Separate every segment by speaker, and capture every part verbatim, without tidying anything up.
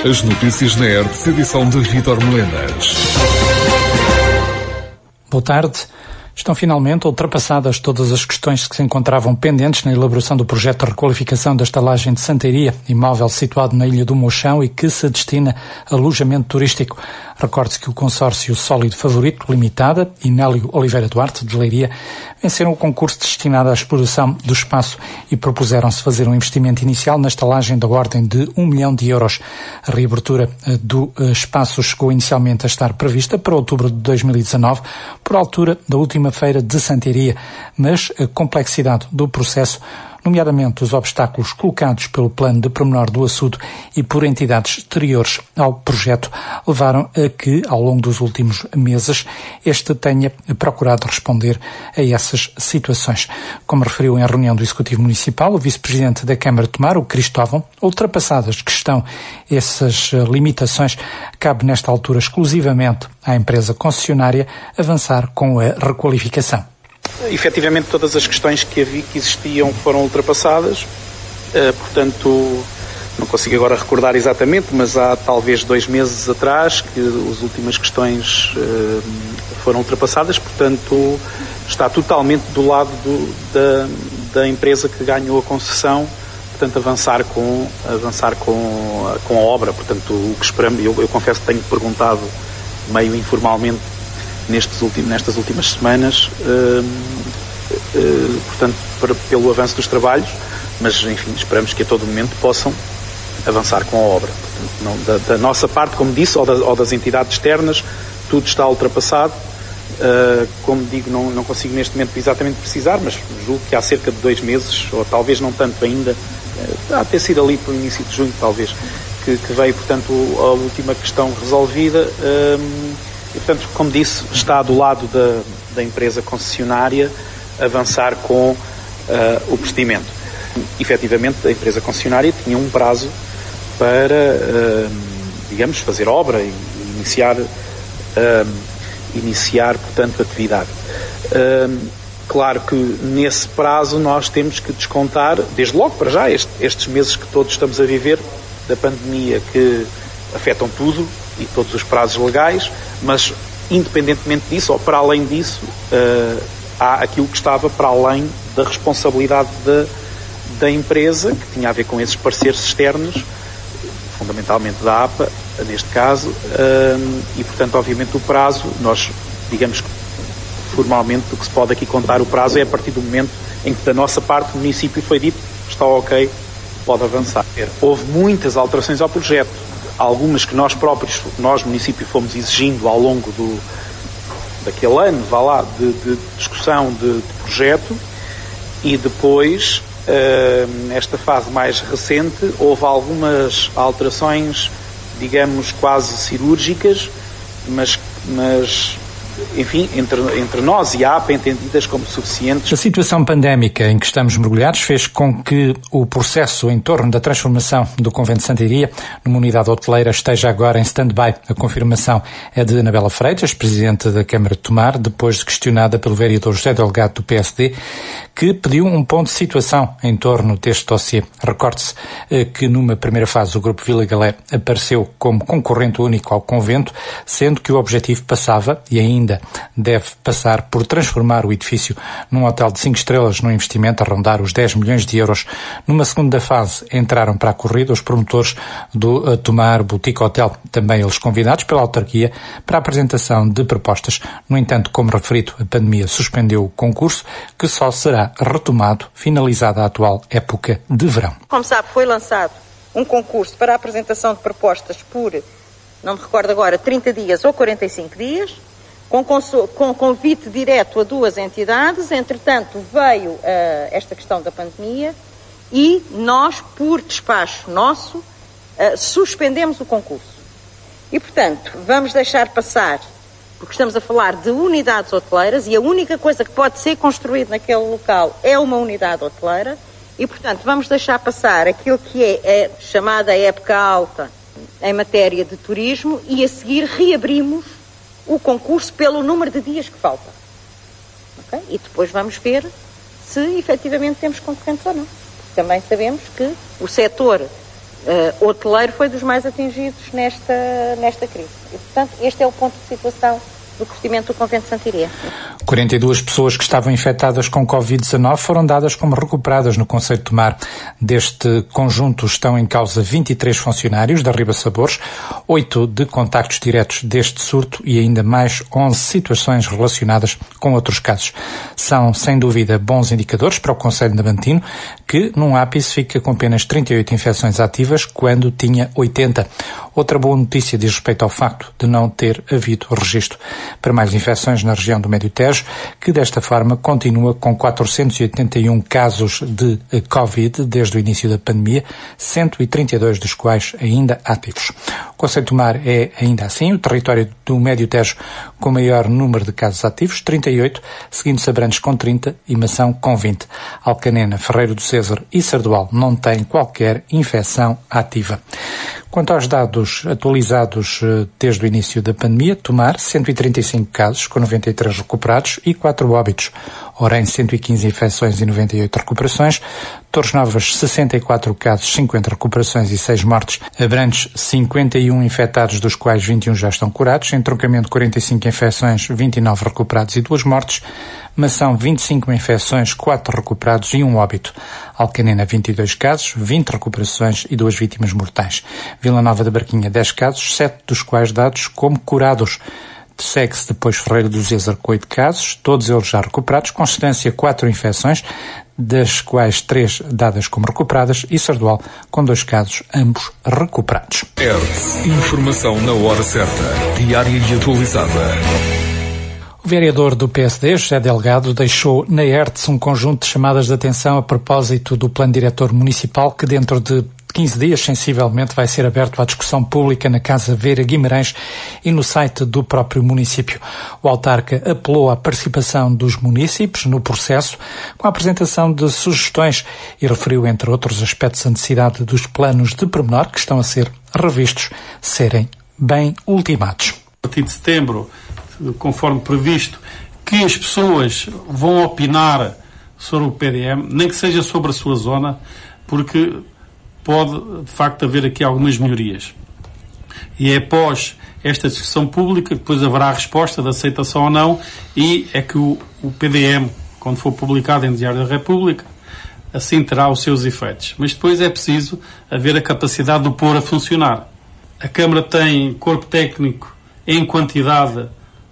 Speaker 1: As notícias na E R T, edição de Vítor Melenas.
Speaker 2: Boa tarde. Estão finalmente ultrapassadas todas as questões que se encontravam pendentes na elaboração do projeto de requalificação da estalagem de Santeiria, imóvel situado na Ilha do Mochão e que se destina a alojamento turístico. Recorde-se que o consórcio Sólido Favorito Limitada e Nélio Oliveira Duarte, de Leiria, venceram o concurso destinado à exploração do espaço e propuseram-se fazer um investimento inicial na estalagem da ordem de um milhão de euros. A reabertura do espaço chegou inicialmente a estar prevista para outubro de dois mil e dezanove, por altura da última feira de Santeiria, mas a complexidade do processo, nomeadamente os obstáculos colocados pelo plano de pormenor do açude e por entidades exteriores ao projeto, levaram a que, ao longo dos últimos meses, este tenha procurado responder a essas situações. Como referiu em reunião do Executivo Municipal, o Vice-Presidente da Câmara de Tomar, o Cristóvão, ultrapassadas que estão essas limitações, cabe nesta altura exclusivamente à empresa concessionária avançar com a requalificação.
Speaker 3: Efetivamente, todas as questões que, havia, que existiam foram ultrapassadas, uh, portanto, não consigo agora recordar exatamente, mas há talvez dois meses atrás que as últimas questões uh, foram ultrapassadas, portanto, está totalmente do lado do, da, da empresa que ganhou a concessão, portanto, avançar com, avançar com, com a obra. Portanto, o que esperamos, eu, eu confesso que tenho perguntado meio informalmente Nestes ultim, nestas últimas semanas, uh, uh, portanto, para, pelo avanço dos trabalhos, mas, enfim, esperamos que a todo momento possam avançar com a obra. Portanto, não, da, da nossa parte, como disse, ou, da, ou das entidades externas, tudo está ultrapassado. Uh, como digo, não, não consigo neste momento exatamente precisar, mas julgo que há cerca de dois meses, ou talvez não tanto ainda, uh, há de ter sido ali para o início de junho, talvez, que, que veio, portanto, a última questão resolvida. Uh, E, portanto, como disse, está do lado da, da empresa concessionária avançar com uh, o procedimento. Efetivamente, a empresa concessionária tinha um prazo para, uh, digamos, fazer obra e iniciar, uh, iniciar portanto, a atividade. Uh, claro que nesse prazo nós temos que descontar, desde logo para já, este, estes meses que todos estamos a viver da pandemia, que afetam tudo e todos os prazos legais, mas independentemente disso, ou para além disso, uh, há aquilo que estava para além da responsabilidade da, da empresa, que tinha a ver com esses parceiros externos, fundamentalmente da A P A, neste caso, uh, e portanto, obviamente, o prazo, nós, digamos que formalmente, o que se pode aqui contar o prazo é a partir do momento em que da nossa parte o município foi dito, está ok, pode avançar. Houve muitas alterações ao projeto, algumas que nós próprios, nós município, fomos exigindo ao longo do, daquele ano, vá lá, de, de discussão de, de projeto, e depois, uh, nesta fase mais recente, houve algumas alterações, digamos, quase cirúrgicas, mas, mas enfim, entre, entre nós e a A P A entendidas como suficientes.
Speaker 2: A situação pandémica em que estamos mergulhados fez com que o processo em torno da transformação do Convento de Santeiria numa unidade hoteleira esteja agora em stand-by. A confirmação é de Anabela Freitas, Presidente da Câmara de Tomar, depois de questionada pelo vereador José Delgado do P S D, que pediu um ponto de situação em torno deste dossiê. Recorde-se que numa primeira fase o Grupo Vila Galé apareceu como concorrente único ao convento, sendo que o objetivo passava, e ainda deve passar, por transformar o edifício num hotel de cinco estrelas num investimento a rondar os dez milhões de euros. Numa segunda fase entraram para a corrida os promotores do Tomar Boutique Hotel, também eles convidados pela autarquia para a apresentação de propostas. No entanto, como referido, a pandemia suspendeu o concurso, que só será retomado finalizada a atual época de verão.
Speaker 4: Como sabe, foi lançado um concurso para a apresentação de propostas por, não me recordo agora, trinta dias ou quarenta e cinco dias, com, com convite direto a duas entidades. Entretanto, veio uh, esta questão da pandemia e nós, por despacho nosso, uh, suspendemos o concurso. E, portanto, vamos deixar passar, porque estamos a falar de unidades hoteleiras e a única coisa que pode ser construída naquele local é uma unidade hoteleira e, portanto, vamos deixar passar aquilo que é a chamada época alta em matéria de turismo e, a seguir, reabrimos o concurso pelo número de dias que falta. Okay? E depois vamos ver se efetivamente temos concorrentes ou não. Também sabemos que o setor Uh, hoteleiro foi dos mais atingidos nesta, nesta crise. E, portanto, este é o ponto de situação do procedimento do Convento de Santiria.
Speaker 2: quarenta e duas pessoas que estavam infectadas com covid dezenove foram dadas como recuperadas no concelho de Tomar. Deste conjunto estão em causa vinte e três funcionários da Riba Sabores, oito de contactos diretos deste surto e ainda mais onze situações relacionadas com outros casos. São, sem dúvida, bons indicadores para o concelho de Avantino, que num ápice fica com apenas trinta e oito infecções ativas quando tinha oitenta. Outra boa notícia diz respeito ao facto de não ter havido registro para mais infecções na região do Médio Tejo, que desta forma continua com quatrocentos e oitenta e um casos de Covid desde o início da pandemia, cento e trinta e dois dos quais ainda ativos. O concelho de Tomar é, ainda assim, o território do Médio Tejo com maior número de casos ativos, trinta e oito, seguindo-se Abrantes com trinta e Mação com vinte. Alcanena, Ferreiro do César e Sardual não têm qualquer infecção ativa. Quanto aos dados atualizados desde o início da pandemia, Tomar, cento e trinta e cinco casos, com noventa e três recuperados e quatro óbitos. Orem, cento e quinze infecções e noventa e oito recuperações. Torres Novas, sessenta e quatro casos, cinquenta recuperações e seis mortes. Abrantes, cinquenta e um infectados, dos quais vinte e um já estão curados. Entroncamento, quarenta e cinco infecções, vinte e nove recuperados e duas mortes. Mação, vinte e cinco infecções, quatro recuperados e um óbito. Alcanena, vinte e dois casos, vinte recuperações e duas vítimas mortais. Vila Nova da Barquinha, dez casos, sete dos quais dados como curados. Segue-se depois Ferreira do César com oito casos, todos eles já recuperados, com Estância quatro infecções, das quais três dadas como recuperadas, e Sardual com dois casos, ambos recuperados.
Speaker 1: Hertz, informação na hora certa, diária e atualizada.
Speaker 2: O vereador do P S D, José Delgado, deixou na Hertz um conjunto de chamadas de atenção a propósito do plano diretor municipal que dentro de quinze dias, sensivelmente, vai ser aberto à discussão pública na Casa Vera Guimarães e no site do próprio município. O autarca apelou à participação dos munícipes no processo com a apresentação de sugestões e referiu, entre outros aspectos, a necessidade dos planos de pormenor que estão a ser revistos serem bem ultimados.
Speaker 5: A partir de setembro, conforme previsto, que as pessoas vão opinar sobre o P D M, nem que seja sobre a sua zona, porque pode, de facto, haver aqui algumas melhorias. E é após esta discussão pública que depois haverá a resposta de aceitação ou não, e é que o, o P D M, quando for publicado em Diário da República, assim terá os seus efeitos. Mas depois é preciso haver a capacidade de o pôr a funcionar. A Câmara tem corpo técnico em quantidade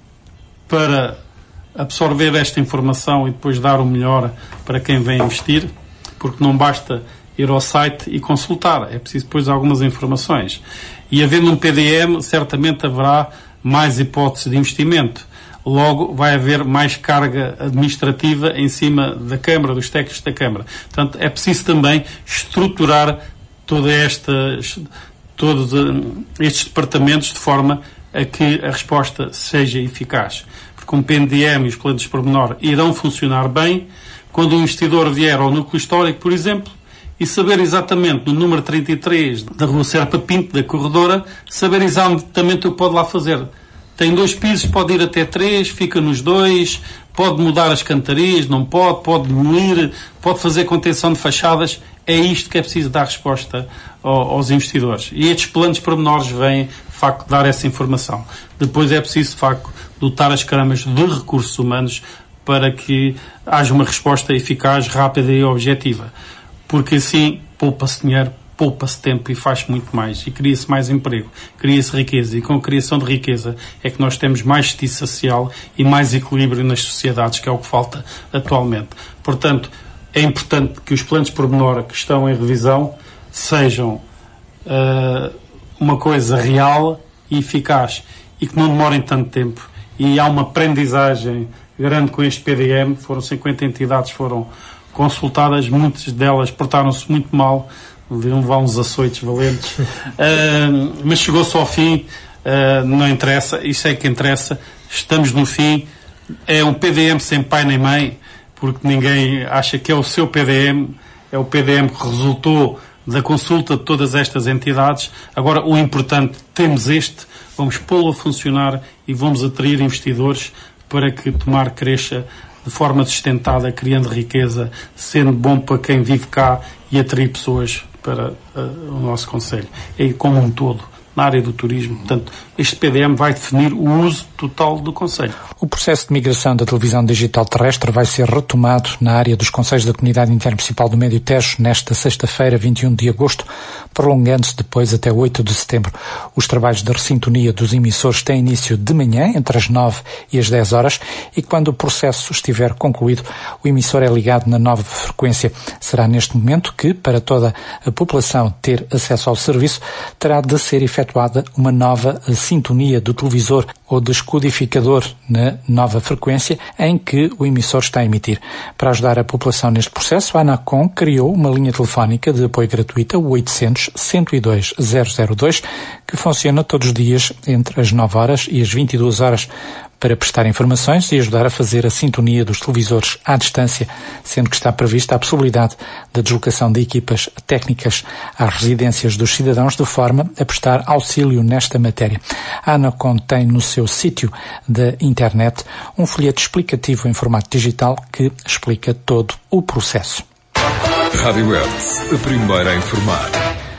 Speaker 5: para absorver esta informação e depois dar o melhor para quem vem investir, porque não basta ir ao site e consultar, é preciso depois algumas informações. E havendo um P D M, certamente haverá mais hipóteses de investimento. Logo, vai haver mais carga administrativa em cima da Câmara, dos técnicos da Câmara. Portanto, é preciso também estruturar toda esta, todos estes departamentos de forma a que a resposta seja eficaz. Porque um P D M e os planos de pormenor irão funcionar bem quando o investidor vier ao núcleo histórico, por exemplo, e saber exatamente no número trinta e três da Rua Serpa Pinto, da Corredora, saber exatamente o que pode lá fazer. Tem dois pisos, pode ir até três, fica nos dois, pode mudar as cantarias, não pode, pode demolir, pode fazer contenção de fachadas. É isto que é preciso dar resposta aos investidores. E estes planos pormenores vêm, de facto, dar essa informação. Depois é preciso, de facto, dotar as câmaras de recursos humanos para que haja uma resposta eficaz, rápida e objetiva. Porque assim poupa-se dinheiro, poupa-se tempo e faz muito mais. E cria-se mais emprego, cria-se riqueza. E com a criação de riqueza é que nós temos mais justiça social e mais equilíbrio nas sociedades, que é o que falta atualmente. Portanto, é importante que os planos de pormenor que estão em revisão sejam uh, uma coisa real e eficaz e que não demorem tanto tempo. E há uma aprendizagem grande com este P D M. Foram cinquenta entidades, foram consultadas, muitas delas portaram-se muito mal, deviam levar uns açoites valentes, uh, mas chegou-se ao fim, uh, não interessa, isso é que interessa, estamos no fim, é um P D M sem pai nem mãe, porque ninguém acha que é o seu P D M, é o P D M que resultou da consulta de todas estas entidades. Agora, o importante, temos este, vamos pô-lo a funcionar e vamos atrair investidores para que Tomar cresça de forma sustentada, criando riqueza, sendo bom para quem vive cá e atrair pessoas para uh, o nosso Conselho. E como um todo, na área do turismo. Portanto, este P D M vai definir o uso total do Conselho.
Speaker 2: O processo de migração da televisão digital terrestre vai ser retomado na área dos Conselhos da Comunidade Intermunicipal do Médio Tejo nesta sexta-feira, vinte e um de agosto, prolongando-se depois até oito de setembro. Os trabalhos de ressintonia dos emissores têm início de manhã, entre as nove e as dez horas, e quando o processo estiver concluído, o emissor é ligado na nova frequência. Será neste momento que, para toda a população ter acesso ao serviço, terá de ser efetuada uma nova sintonia do televisor ou descodificador na nova frequência em que o emissor está a emitir. Para ajudar a população neste processo, a ANACOM criou uma linha telefónica de apoio gratuita, o oitocentos, cento e dois, zero zero dois, que funciona todos os dias entre as nove horas e as vinte e duas horas. Para prestar informações e ajudar a fazer a sintonia dos televisores à distância, sendo que está prevista a possibilidade da deslocação de equipas técnicas às residências dos cidadãos de forma a prestar auxílio nesta matéria. A ANACOM tem no seu sítio da internet um folheto explicativo em formato digital que explica todo o processo.
Speaker 1: Rádio Hertz, a primeira a informar.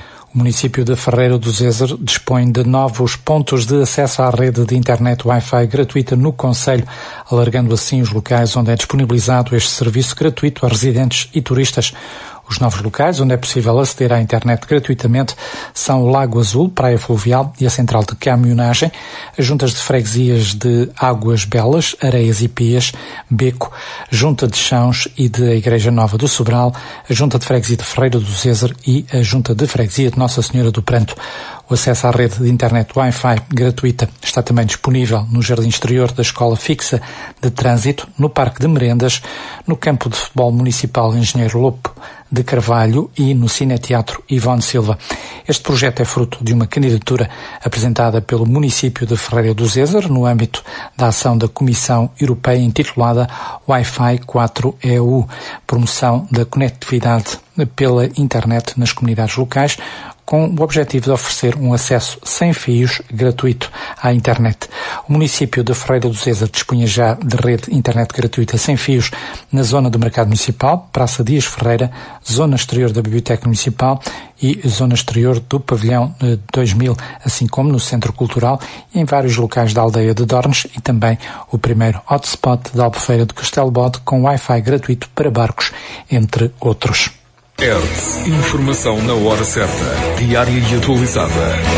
Speaker 2: O município de Ferreira do Zezer dispõe de novos pontos de acesso à rede de internet Wi-Fi gratuita no concelho, alargando assim os locais onde é disponibilizado este serviço gratuito a residentes e turistas. Os novos locais onde é possível aceder à internet gratuitamente são o Lago Azul, Praia Fluvial e a Central de Caminhonagem, as juntas de freguesias de Águas Belas, Areias e Pias, Beco, Junta de Chãos e de Igreja Nova do Sobral, a Junta de Freguesia de Ferreira do Zezer e a Junta de Freguesia de Nossa Senhora do Pranto. O acesso à rede de internet Wi-Fi gratuita está também disponível no Jardim Exterior da Escola Fixa de Trânsito, no Parque de Merendas, no Campo de Futebol Municipal Engenheiro Lopo de Carvalho e no Cineteatro Ivone Silva. Este projeto é fruto de uma candidatura apresentada pelo município de Ferreira do Zezer no âmbito da ação da Comissão Europeia intitulada Wi-Fi quatro E U, promoção da conectividade pela internet nas comunidades locais, com o objetivo de oferecer um acesso sem fios gratuito à internet. O município de Ferreira do Zezer dispunha já de rede internet gratuita sem fios na zona do Mercado Municipal, Praça Dias Ferreira, zona exterior da Biblioteca Municipal e zona exterior do Pavilhão dois mil, assim como no Centro Cultural e em vários locais da aldeia de Dornes e também o primeiro hotspot da Albufeira de Castelo Bode com Wi-Fi gratuito para barcos, entre outros.
Speaker 1: Hertz, informação na hora certa, diária e atualizada.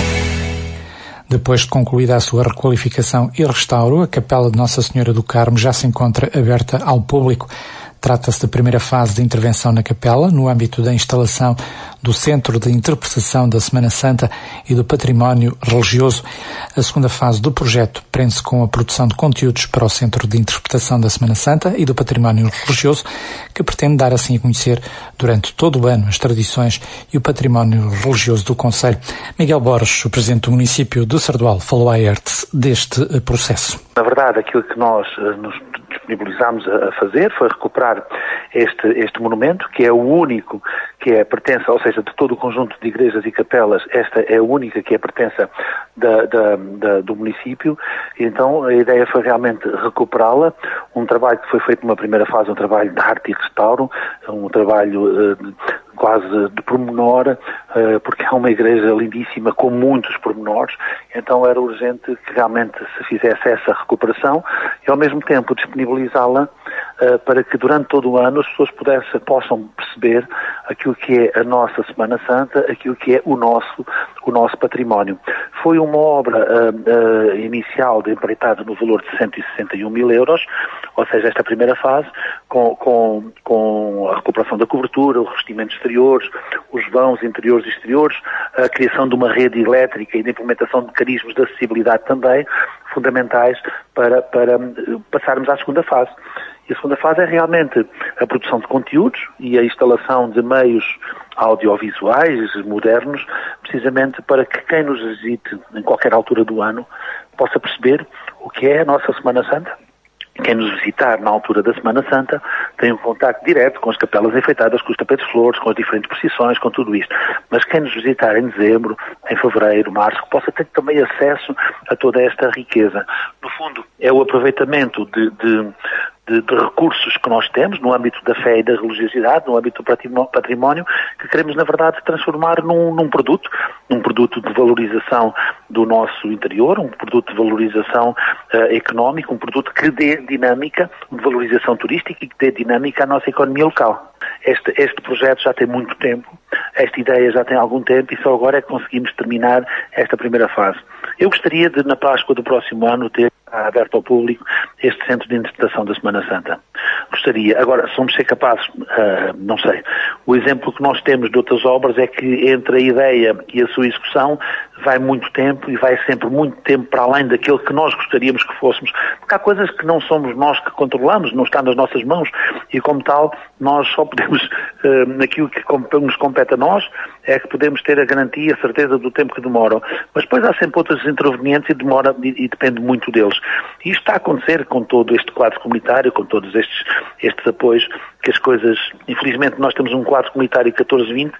Speaker 2: Depois de concluída a sua requalificação e restauro, a Capela de Nossa Senhora do Carmo já se encontra aberta ao público. Trata-se da primeira fase de intervenção na capela, no âmbito da instalação do Centro de Interpretação da Semana Santa e do Património Religioso. A segunda fase do projeto prende-se com a produção de conteúdos para o Centro de Interpretação da Semana Santa e do Património Religioso, que pretende dar assim a conhecer durante todo o ano as tradições e o património religioso do concelho. Miguel Borges, o Presidente do município de Sardual, falou à Hertz deste processo.
Speaker 6: Na verdade, aquilo que nós nos disponibilizámos a fazer foi recuperar este, este monumento, que é o único que é pertença, ou seja, de todo o conjunto de igrejas e capelas, esta é a única que é pertença da, da, da, do município, e então a ideia foi realmente recuperá-la, um trabalho que foi feito numa primeira fase, um trabalho de arte e restauro, um trabalho uh, quase de pormenor, uh, porque é uma igreja lindíssima com muitos pormenores, então era urgente que realmente se fizesse essa recuperação e ao mesmo tempo disponibilizá-la uh, para que durante todo o ano as pessoas pudessem, possam perceber aquilo que é a nossa Semana Santa, aquilo que é o nosso, o nosso património. Foi uma obra uh, uh, inicial de empreitada no valor de cento e sessenta e um mil euros, ou seja, esta primeira fase, com, com, com a recuperação da cobertura, os revestimentos exteriores, os vãos interiores e exteriores, a criação de uma rede elétrica e de implementação de mecanismos de acessibilidade também, fundamentais para, para passarmos à segunda fase. E a segunda fase é realmente a produção de conteúdos e a instalação de meios audiovisuais modernos, precisamente para que quem nos visite em qualquer altura do ano possa perceber o que é a nossa Semana Santa. Quem nos visitar na altura da Semana Santa tem um contacto direto com as capelas enfeitadas, com os tapetes de flores, com as diferentes procissões, com tudo isto. Mas quem nos visitar em dezembro, em fevereiro, março, possa ter também acesso a toda esta riqueza. No fundo, é o aproveitamento de, de, de, de recursos que nós temos no âmbito da fé e da religiosidade, no âmbito do património, que queremos, na verdade, transformar num, num produto, num produto de valorização do nosso interior, um produto de valorização uh, económica, um produto que dê dinâmica, de valorização turística e que dê dinâmica à nossa economia local. Este, este projeto já tem muito tempo, esta ideia já tem algum tempo e só agora é que conseguimos terminar esta primeira fase. Eu gostaria de, na Páscoa do próximo ano, ter aberto ao público este centro de interpretação da Semana Santa. Gostaria. Agora, se vamos ser capazes, uh, não sei. O exemplo que nós temos de outras obras é que entre a ideia e a sua execução vai muito tempo e vai sempre muito tempo para além daquilo que nós gostaríamos que fôssemos. Porque há coisas que não somos nós que controlamos, não está nas nossas mãos e, como tal, nós só podemos, uh, naquilo que nos compete a nós, é que podemos ter a garantia, a certeza do tempo que demoram. Mas depois há sempre outros intervenientes e demora e, e depende muito deles. E isto está a acontecer com todo este quadro comunitário, com todos estes, estes apoios, que as coisas, infelizmente nós temos um quadro comunitário catorze vinte,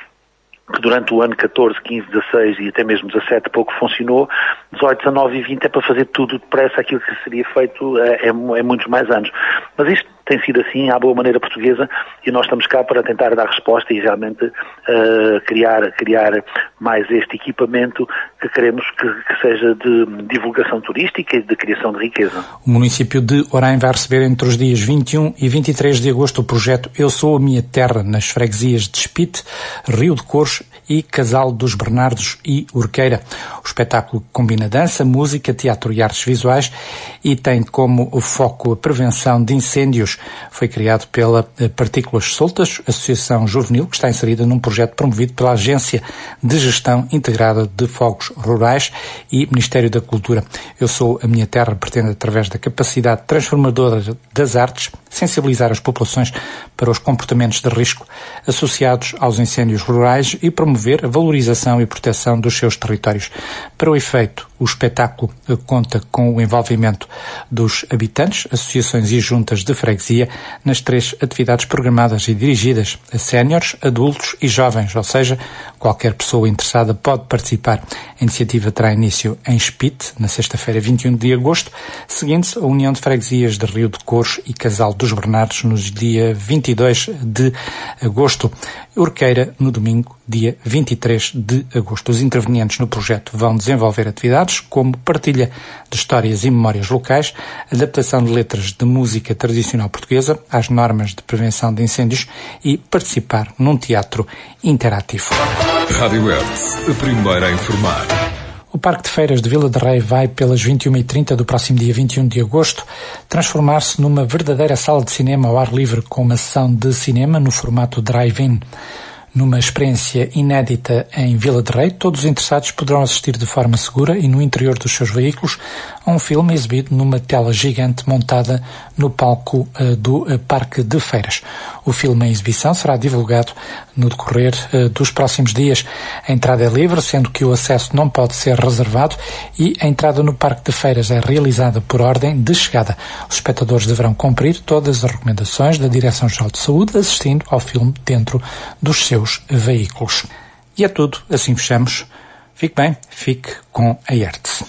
Speaker 6: que durante o ano catorze, quinze, dezasseis e até mesmo dezassete pouco funcionou, dezoito, dezanove e vinte é para fazer tudo depressa aquilo que seria feito é, é, é muitos mais anos. Mas isto tem sido assim, à boa maneira portuguesa, e nós estamos cá para tentar dar resposta e realmente uh, criar, criar mais este equipamento que queremos que, que seja de divulgação turística e de criação de riqueza.
Speaker 2: O município de Orem vai receber entre os dias vinte e um e vinte e três de agosto o projeto Eu Sou a Minha Terra, nas freguesias de Espite, Rio de Cores e Casal dos Bernardos e Urqueira. O espetáculo combina dança, música, teatro e artes visuais e tem como foco a prevenção de incêndios. Foi criado pela Partículas Soltas, associação juvenil, que está inserida num projeto promovido pela Agência de Gestão Integrada de Fogos Rurais e Ministério da Cultura. Eu Sou a Minha Terra pretende, através da capacidade transformadora das artes, sensibilizar as populações para os comportamentos de risco associados aos incêndios rurais e promover a valorização e proteção dos seus territórios. Para o efeito, o espetáculo conta com o envolvimento dos habitantes, associações e juntas de freguesia nas três atividades programadas e dirigidas a séniores, adultos e jovens, ou seja, qualquer pessoa interessada pode participar. A iniciativa terá início em Espite, na sexta-feira, vinte e um de agosto, seguindo-se a União de Freguesias de Rio de Cores e Casal dos Bernardos, no dia vinte e dois de agosto. Urqueira, no domingo, dia vinte e três de agosto. Os intervenientes no projeto vão desenvolver atividades como partilha de histórias e memórias locais, adaptação de letras de música tradicional portuguesa às normas de prevenção de incêndios e participar num teatro interativo.
Speaker 1: Rádio Hertz, a primeira a informar.
Speaker 2: O Parque de Feiras de Vila de Rei vai, pelas vinte e uma e trinta do próximo dia vinte e um de agosto, transformar-se numa verdadeira sala de cinema ao ar livre, com uma sessão de cinema no formato drive-in. Numa experiência inédita em Vila de Rei, todos os interessados poderão assistir de forma segura e no interior dos seus veículos a um filme exibido numa tela gigante montada no palco uh, do uh, Parque de Feiras. O filme em exibição será divulgado no decorrer uh, dos próximos dias. A entrada é livre, sendo que o acesso não pode ser reservado, e a entrada no Parque de Feiras é realizada por ordem de chegada. Os espectadores deverão cumprir todas as recomendações da Direção-Geral de Saúde, assistindo ao filme dentro dos seus veículos. E é tudo, assim fechamos. Fique bem, fique com a Hertz.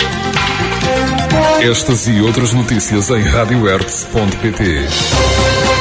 Speaker 1: Estas e outras notícias em rádio hertz ponto pt.